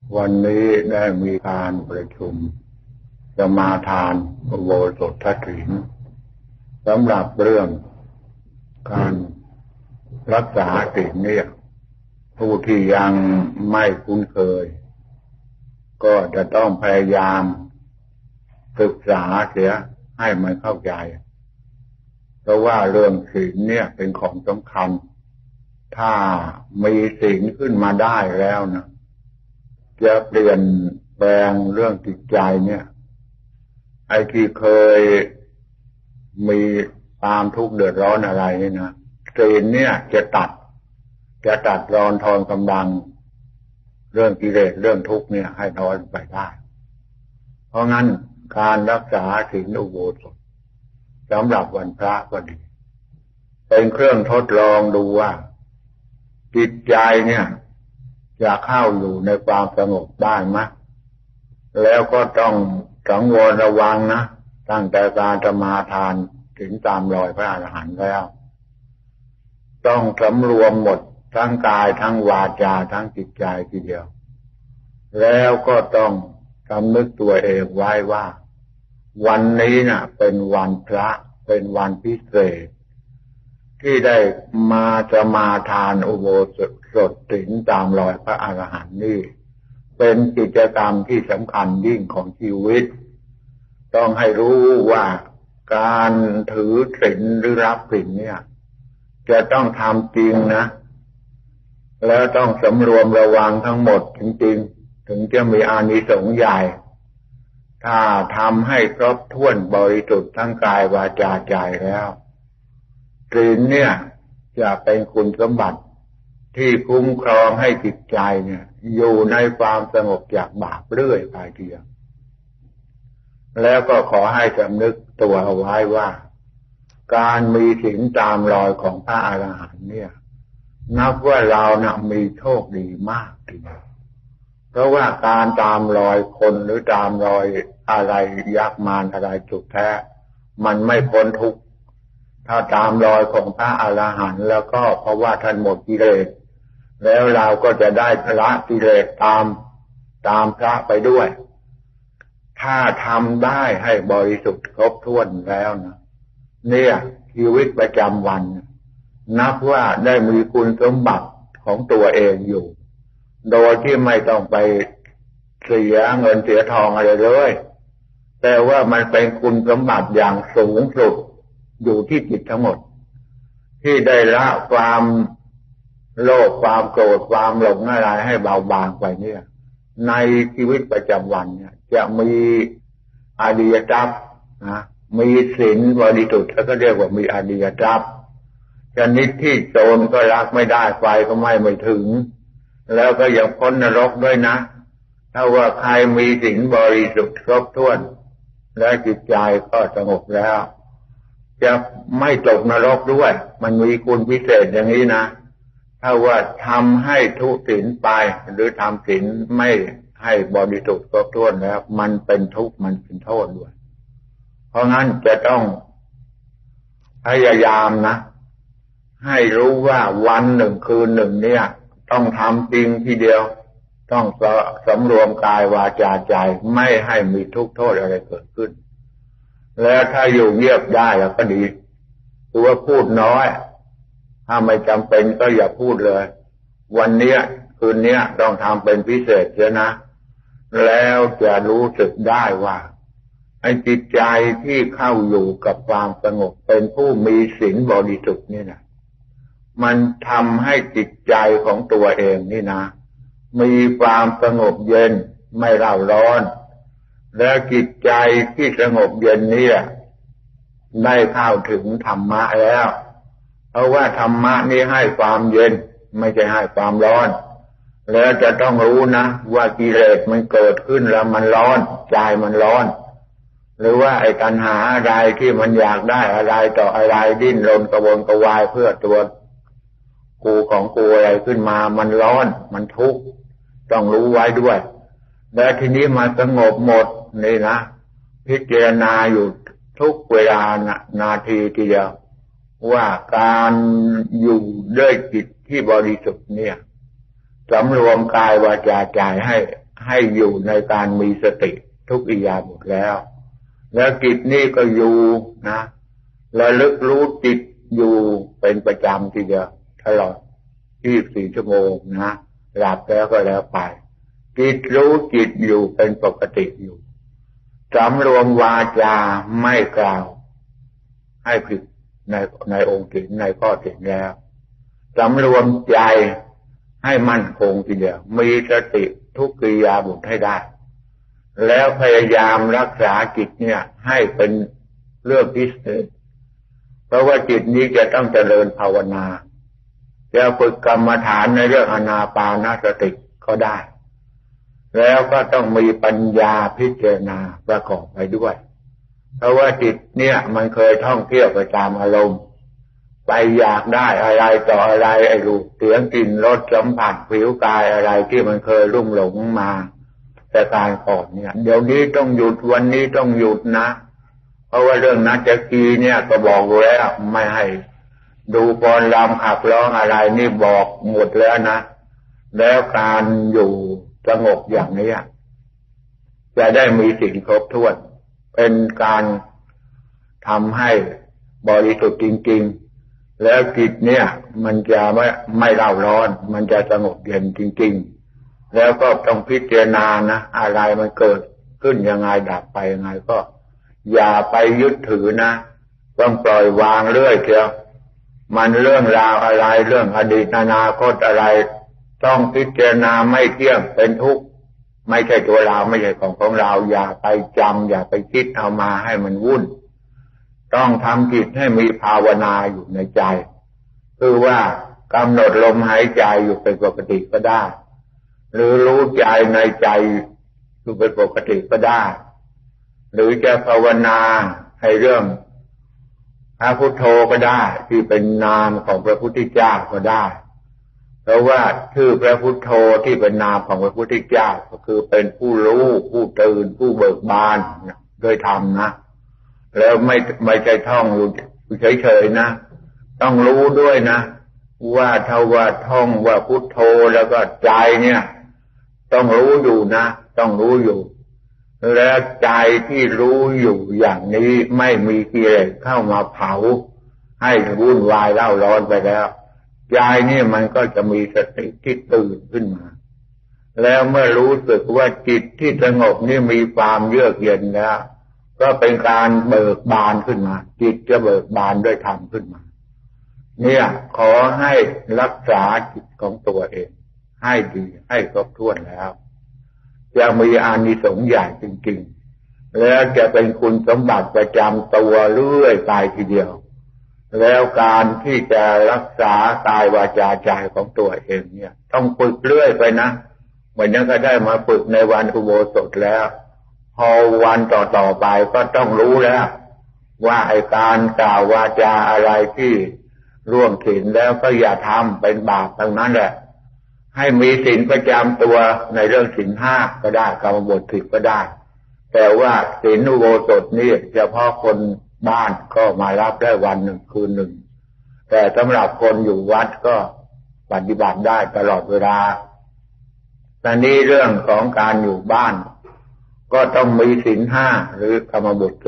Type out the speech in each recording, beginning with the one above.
วันนี้ได้มีการประชุมสมาทานอุโบสถศีลสำหรับเรื่องการรักษาศีลเนี่ยผู้ที่ยังไม่คุ้นเคยก็จะต้องพยายามศึกษาเสียให้มันเข้าใจเพราะว่าเรื่องศีลเนี่ยเป็นของสำคัญถ้ามีศีลขึ้นมาได้แล้วนะจะเปลี่ยนแปลงเรื่องจิตใจเนี่ยไอ้ที่เคยมีความทุกข์เดือดร้อนอะไรนี่นะศีลเนี่ยจะตัดรอนทอนกำลังเรื่องกิเลสเรื่องทุกข์เนี่ยให้น้อยไปได้เพราะงั้นการรักษาศีลอุโบสถสำหรับวันพระก็ดีเป็นเครื่องทดลองดูว่าจิตใจเนี่ยจะเข้าอยู่ในความสงบได้ไหมแล้วก็ต้องสังวรระวังนะตั้งแต่การสมาทานถึงตามรอยพระอรหันต์แล้วต้องสำรวมหมดทั้งกายทั้งวาจาทั้งจิตใจทีเดียวแล้วก็ต้องสำนึกตัวเองไว้ว่าวันนี้น่ะเป็นวันพระเป็นวันพิเศษที่ได้มาสมาทานอุโบสถศีลตามรอยพระอรหันต์นี่เป็นกิจกรรมที่สำคัญยิ่งของชีวิตต้องให้รู้ว่าการถือศีลหรือรับศีลเนี่ยจะต้องทำจริงนะแล้วต้องสำรวมระวังทั้งหมดจริงๆถึงจะมีอานิสงส์ใหญ่ถ้าทำให้ครบถ้วนบริสุทธิ์ทั้งกายวาจาใจแล้วศีลเนี่ยจะเป็นคุณสมบัติที่คุ้มครองให้จิตใจเนี่ยอยู่ในความสงบจากบาปเรื่อยไปทีเดียวแล้วก็ขอให้สำนึกตัวเอาไว้ว่าการมีศีลตามรอยของพระอรหันต์เนี่ยนับว่าเรานะมีโชคดีมากทีเดียวเพราะว่าการตามรอยคนหรือตามรอยอะไรยักษ์มารอะไรจุดแท้มันไม่พ้นทุกข์ถ้าตามรอยของพระอรหันต์แล้วก็เพราะว่าท่านหมดกิเลสแล้วเราก็จะได้ละกิเลสตามพระไปด้วยถ้าทำได้ให้บริสุทธิ์ครบถ้วนแล้วนะเนี่ยชีวิตประจำวันนับว่าได้มีคุณสมบัติของตัวเองอยู่โดยที่ไม่ต้องไปเสียเงินเสียทองอะไรเลยแต่ว่ามันเป็นคุณสมบัติอย่างสูงสุดอยู่ที่จิตทั้งหมดที่ได้ละความโลภความโกรธความหลงอะไรให้เบาบางไปเนี่ยในชีวิตประจำวันเนี่ยจะมีอริยทรัพย์นะมีศีลบริสุทธิ์แล้วก็เรียกว่ามีอริยทรัพย์ชนิดที่โจรก็รักไม่ได้ไฟก็ไหม้ไม่ถึงแล้วก็ยังพ้นนรกด้วยนะถ้าว่าใครมีศีลบริสุทธิ์ครบถ้วนและจิตใจก็สงบแล้วจะไม่ตกนรกด้วยมันมีคุณพิเศษอย่างนี้นะถ้าว่าทำให้ทุศีลไปหรือทำศีลไม่ให้บริสุทธิ์ครบถ้วนแล้วมันเป็นทุกข์มันเป็นโทษด้วยเพราะงั้นจะต้องพยายามนะให้รู้ว่าวันหนึ่งคืนหนึ่งเนี่ยต้องทำจริงทีเดียวต้องสำรวมกายวาจาใจไม่ให้มีทุกข์โทษอะไรเกิดขึ้นแล้วถ้าอยู่เงียบได้แล้วก็ดีตัวพูดน้อยถ้าไม่จำเป็นก็อย่าพูดเลยวันเนี้ยคืนเนี้ยต้องทำเป็นพิเศษเสียนะแล้วจะรู้สึกได้ว่าไอ้จิตใจที่เข้าอยู่กับความสงบเป็นผู้มีศีลบริสุทธิ์นี่นะมันทำให้จิตใจของตัวเองนี่นะมีความสงบเย็นไม่เร่าร้อนและจิตใจที่สงบเย็นนี่ได้เข้าถึงธรรมะแล้วเพราะว่าธรรมะนี่ให้ความเย็นไม่ใช่ให้ความร้อนแล้วจะต้องรู้นะว่ากิเลสมันเกิดขึ้นแล้วมันร้อนใจมันร้อนหรือว่าไอ้ตัณหาอะไรที่มันอยากได้อะไรต่ออะไรดิ้นรนกระวนกระวายเพื่อตัวกูของกูอะไรขึ้นมามันร้อนมันทุกข์ต้องรู้ไว้ด้วยแล้วทีนี้มาสงบหมดนี่นะพิจารณาอยู่ทุกเวลานาทีทีเดียวว่าการอยู่ด้วยจิตที่บริสุทธิ์เนี่ยสำรวมกายวาจาใจให้อยู่ในการมีสติทุกอิริยาบถแล้วจิตนี่ก็อยู่นะระลึกรู้จิตอยู่เป็นประจำทีเดียวตลอด24 ชั่วโมงนะหลับแล้วก็แล้วไปจิตรู้จิตอยู่เป็นปกติอยู่สำรวมวาจาไม่กล่าวให้ผิดในองค์ศีลในข้อศีลแล้วสำรวมใจให้มั่นคงทีเดียวมีสติทุกกิริยาบถให้ได้แล้วพยายามรักษาจิตเนี่ยให้เป็นเรื่องพิเศษเพราะว่าจิตนี้จะต้องเจริญภาวนาจะฝึกกรรมฐานในเรื่องอานาปานสติก็ได้แล้วก็ต้องมีปัญญาพิจารณาประกอบไปด้วยเพราะว่าจิตเนี่ยมันเคยท่องเที่ยวไปตามอารมณ์ไปอยากได้อะไรต่ออะไรไอ้รูปเสียงกลิ่นรสสัมผัสผิวกายอะไรที่มันเคยลุ่มหลงมาแต่การก่อนเนี่ยเดี๋ยวนี้ต้องหยุดวันนี้ต้องหยุดนะเพราะว่าเรื่องนักจักรีเนี่ยก็บอกแล้วไม่ให้ดูปอนรำขับร้องอะไรนี่บอกหมดแล้วนะแล้วการอยู่สงบอย่างนี้จะได้มีสิ่งครบถ้วนเป็นการทำให้บริสุทธิ์จริงๆแล้วจิตเนี่ยมันจะไม่เร่าร้อนมันจะสงบเย็นจริงๆแล้วก็ต้องพิจารณานะอะไรมันเกิดขึ้นยังไงดับไปยังไงก็อย่าไปยึดถือนะต้องปล่อยวางเรื่อยเชียวมันเรื่องราวอะไรเรื่องอดีตอนาคตอะไรต้องพิจารณาไม่เที่ยงเป็นทุกข์ไม่ใช่ตัวเราไม่ใช่ของเราอย่าไปจำอย่าไปคิดเอามาให้มันวุ่นต้องทำจิตให้มีภาวนาอยู่ในใจคือว่ากำหนดลมหายใจอยู่เป็นปกติก็ได้หรือรู้ใจในใจอยู่เป็นปกติก็ได้หรือจะภาวนาให้เรื่องพระพุทโธก็ได้ที่เป็นนามของพระพุทธเจ้าก็ได้เพราะว่าชื่อพระพุทโธที่เป็นนามของพระพุทธเจ้าก็คือเป็นผู้รู้ผู้ตื่นผู้เบิกบานโดยธรรมนะแล้วไม่ใช่ท่องอยู่เฉยๆนะต้องรู้ด้วยนะว่าถ้าว่าท่องว่าพุทโธแล้วก็ใจเนี่ยต้องรู้อยู่นะต้องรู้อยู่แล้วใจที่รู้อยู่อย่างนี้ไม่มีกิเลสเข้ามาเผาให้วุ่นวายเล่าร้อนไปแล้วใจนี่มันก็จะมีสติที่ตื่นขึ้นมาแล้วเมื่อรู้สึกว่าจิตที่สงบนี่มีความเยือกเย็นแล้วก็เป็นการเบิกบานขึ้นมาจิตจะเบิกบานด้วยธรรมขึ้นมาเนี่ยขอให้รักษาจิตของตัวเองให้ดีให้ครบถ้วนแล้วจะมีอานิสงส์ใหญ่จริงๆแล้วจะเป็นคุณสมบัติประจำตัวเรื่อยไปทีเดียวแล้วการที่จะรักษากายวาจาใจของตัวเองเนี่ยต้องฝึกเรื่อยไปนะเหมือนนั้นก็ได้มาฝึกในวันอุโบสถแล้วพอวันต่อๆไปก็ต้องรู้แล้วว่าไอ้การกล่าววาจาอะไรที่ร่วมศีลแล้วก็อย่าทำเป็นบาปทั้งนั้นแหละให้มีศีลประจำตัวในเรื่องศีล 5ก็ได้กรรมบท10ก็ได้แต่ว่าศีลอุโบสถนี่เฉพาะคนบ้านก็มารับได้วันหนึ่งคืนหนึ่งแต่สำหรับคนอยู่วัดก็ปฏิบัติได้ตลอดเวลาแต่นี้เรื่องของการอยู่บ้านก็ต้องมีศีล 5หรือกรรมบท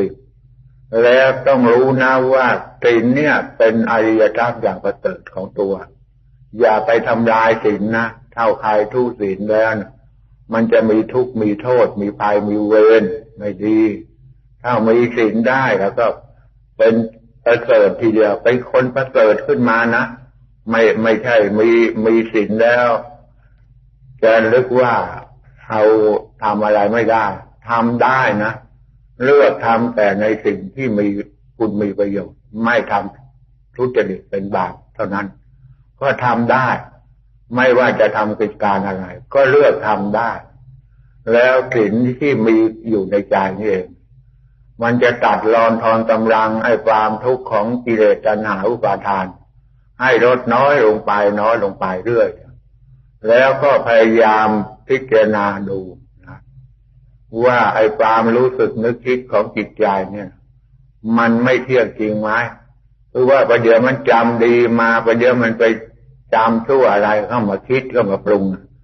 10แล้วต้องรู้นะว่าศีลเนี่ยเป็นอริยธรรมอย่างประเสริฐของตัวอย่าไปทำลายศีลนะเท่าใครทุศีลแล้วมันจะมีทุกข์มีโทษมีภัยมีเวรไม่ดีถ้ามีศีลได้แล้วก็เป็นประเสริฐทีเดียวเป็นคนประเสริฐขึ้นมานะไม่ใช่มีศีลแล้วจะนึกว่าเราทำอะไรไม่ได้ทำได้นะเลือกทำแต่ในสิ่งที่มีคุณมีประโยชน์ไม่ทำทุจริตเป็นบาปเท่านั้นก็ทำได้ไม่ว่าจะทำกิจการอะไรก็เลือกทำได้แล้วศีลที่มีอยู่ในใจนี่เองมันจะตัดรอนทอนกำลังไอ้ความทุกข์ของกิเลสตัณหาอุปาทานให้ลดน้อยลงไปเรื่อยแล้วก็พยายามพิจารณาดูนะว่าไอ้ความรู้สึกนึกคิดของจิตใจเนี่ยมันไม่เที่ยงจริงไหมคือว่าประเดี๋ยวมันจำดีมาประเดี๋ยวมันไปจำชั่วอะไรเข้ามาคิดเข้ามาปรุง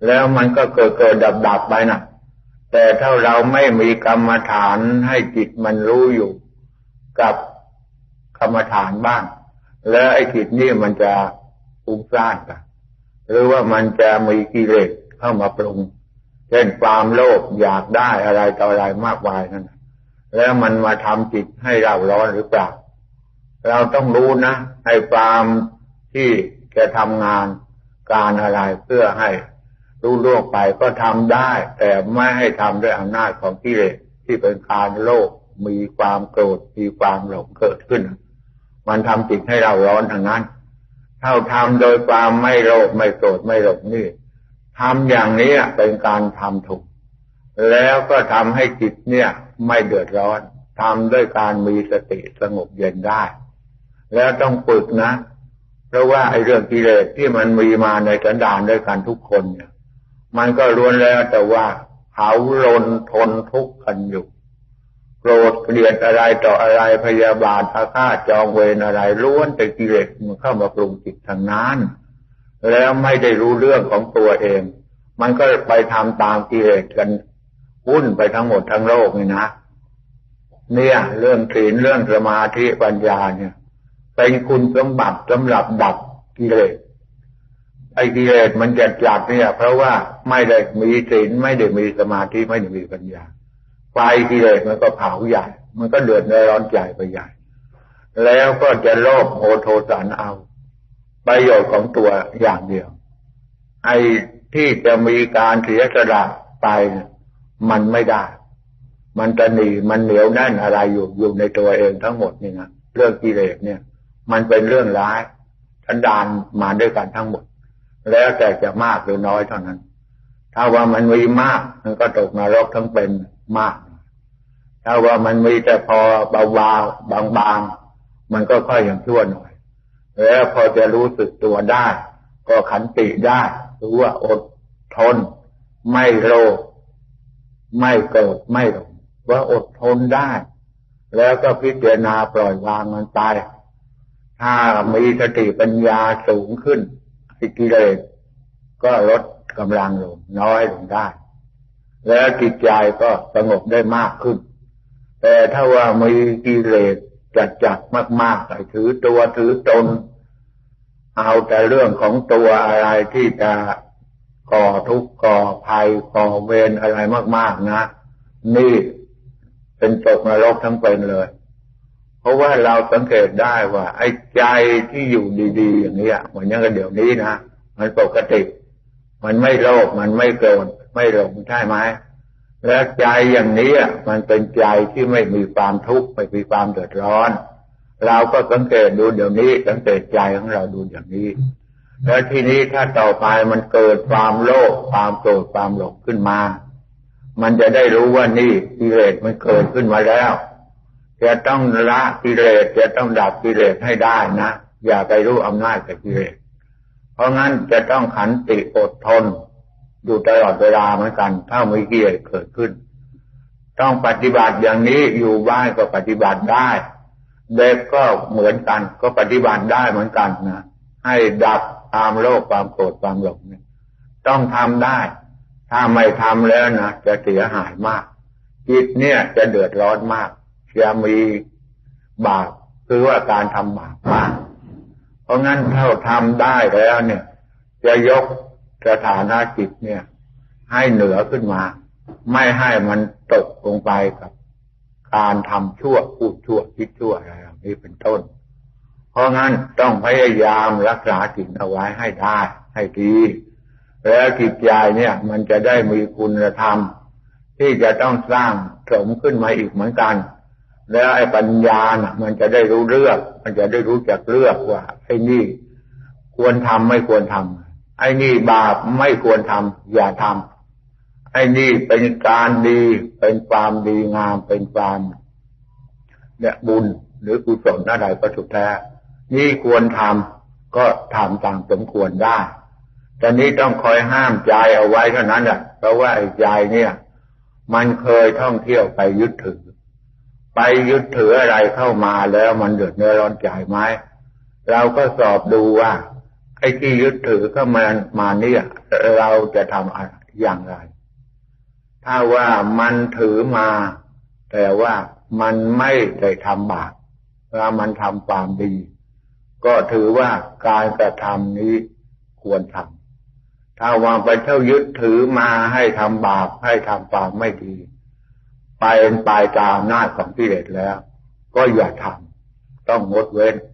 แล้วมันก็เกิดดับไปนะแต่ถ้าเราไม่มีกรรมฐานให้จิตมันรู้อยู่กับกรรมฐานบ้างแล้วไอ้จิตนี่มันจะฟุ้งซ่านกันหรือว่ามันจะมีกิเลสเข้ามาปรุงเช่นความโลภอยากได้อะไรต่ออะไรมากมายนั่นแล้วมันมาทำจิตให้เราร้อนหรือเปล่าเราต้องรู้นะให้ความที่จะทำงานการอะไรเพื่อให้รู้ล่วงไปก็ทำได้แต่ไม่ให้ทำด้วยอำนาจของกิเลสที่เป็นการโลภมีความโกรธมีความหลงเกิดขึ้นมันทำจิตให้เราร้อนทั้งนั้นถ้าทำโดยความไม่โลภไม่โกรธไม่หลงนี่ทำอย่างนี้เป็นการทำถูกแล้วก็ทำให้จิตเนี่ยไม่เดือดร้อนทำด้วยการมีสติสงบเย็นได้แล้วต้องฝึกนะเพราะว่าไอ้เรื่องกิเลสที่มันมีมาในสันดานด้วยกันทุกคนเนี่ยมันก็ล้วนแล้วแต่ว่าเขาลนทนทุกข์กันอยู่โกรธเกลียดอะไรต่ออะไรพยาบาทอาฆาตจองเวรอะไรล้วนแต่กิเลสมันเข้ามาปรุงจิตทางนั้นแล้วไม่ได้รู้เรื่องของตัวเองมันก็ไปทำตามกิเลสกันวุ่นไปทั้งหมดทั้งโลกนี่นะเนี่ยเรื่องศีลเรื่องสมาธิปัญญาเนี่ยเป็นคุณสมบัติสำหรับดับกิเลสไอ้กิเลสมันจะจัดเนี่ยเพราะว่าไม่ได้มีศีลไม่ได้มีสมาธิไม่ได้มีปัญญาไฟกิเลสมันก็เผาใหญ่มันก็เดือดร้อนใจไปใหญ่แล้วก็จะโลภโทสะเอาประโยชน์ของตัวอย่างเดียวไอ้ที่จะมีการเสียสละไปมันไม่ได้มันตนีมันเหนียวแน่นอะไรอยู่ในตัวเองทั้งหมดนี่นะเรื่องกิเลสเนี่ยมันเป็นเรื่องร้ายสันดานมาด้วยกันทั้งหมดแล้วแต่จะมากหรือน้อยเท่านั้นถ้าว่ามันมีมากมันก็ตกนรกทั้งเป็นมากถ้าว่ามันมีแต่พอเบาๆบางๆมันก็ค่อยอย่างชั่วหน่อยแล้วพอจะรู้สึกตัวได้ก็ขันติได้รู้ว่าอดทนไม่โลภไม่โกรธไม่หลงว่าอดทนได้แล้วก็พิจารณาปล่อยวางมันไปถ้ามีสติปัญญาสูงขึ้นกิเลสก็ลดกำลังลงน้อยลงได้แล้วจิตใจก็สงบได้มากขึ้นแต่ถ้าว่ามีกิเลสจัดมากๆไปถือตัวถือตนเอาแต่เรื่องของตัวอะไรที่จะก่อทุกข์ก่อภัยก่อเวรอะไรมากๆนะนี่เป็นตกนรกทั้งเป็นเลยเพราะว่าเราสังเกตได้ว่าไอ้ใจที่อยู่ดีๆอย่างนี้เหมือนอย่างเดี๋ยวนี้นะมันปกติมันไม่โลภมันไม่โกรธไม่หลงใช่ไหมและใจอย่างนี้มันเป็นใจที่ไม่มีความทุกข์ไม่มีความเดือดร้อนเราก็สังเกตดูเดี๋ยวนี้สังเกตใจของเราดูอย่างนี้แล้วทีนี้ถ้าต่อไปมันเกิดความโลภความโกรธความหลงขึ้นมามันจะได้รู้ว่านี่กิเลสมันเกิดขึ้นมาแล้วจะต้องละกิเลสจะต้องดับกิเลสให้ได้นะอย่าไปรู้อำนาจกับกิเลสเพราะงั้นจะต้องขันติอดทนอยู่ตลอดเวลาเหมือนกันถ้ามีกิเลสเกิดขึ้นต้องปฏิบัติอย่างนี้อยู่บ้านก็ปฏิบัติได้เด็กก็เหมือนกันก็ปฏิบัติได้เหมือนกันนะให้ดับความโลภความโกรธความหลงเนี่ยต้องทำได้ถ้าไม่ทำแล้วนะจะเสียหายมากจิตเนี่ยจะเดือดร้อนมากจะมีบาปคือว่าการทำบาปมากเพราะงั้นถ้าทำได้แล้วเนี่ยจะยกสถานะจิตเนี่ยให้เหนือขึ้นมาไม่ให้มันตกลงไปกับการทำชั่วพูดชั่วคิดชั่วอะไรอย่างนี้เป็นต้นเพราะงั้นต้องพยายามรักษาจิตเอาไว้ให้ได้ให้ดีแล้วจิตใจเนี่ยมันจะได้มีคุณธรรมที่จะต้องสร้างสมขึ้นมาอีกเหมือนกันแล้วไอ้ปัญญาน่ะมันจะได้รู้เลือกมันจะได้รู้จักเลือกว่าไอ้นี่ควรทำไม่ควรทำไอ้นี่บาปไม่ควรทำอย่าทำไอ้นี่เป็นการดีเป็นความดีงามเป็นความเนี่ยบุญหรือกุศลอะไรก็สุดแท้นี่ควรทำก็ทำตามสมควรได้แต่นี้ต้องคอยห้ามใจเอาไว้เท่านั้นแหละเพราะว่าไอ้ใจเนี่ยมันเคยท่องเที่ยวไปยึดถืออะไรเข้ามาแล้วมันเดือดร้อนใจไหมเราก็สอบดูว่าไอ้ที่ยึดถือเข้ามาเนี่ยเราจะทำอย่างไรถ้าว่ามันถือมาแต่ว่ามันไม่ได้ทำบาปถ้ามันทำความดีก็ถือว่าการกระทำนี้ควรทำถ้าว่าไปเท่ายึดถือมาให้ทำบาปให้ทำความไม่ดีไปตามอำนาจของกิเลสแล้วก็อย่าทำต้องงดเว้น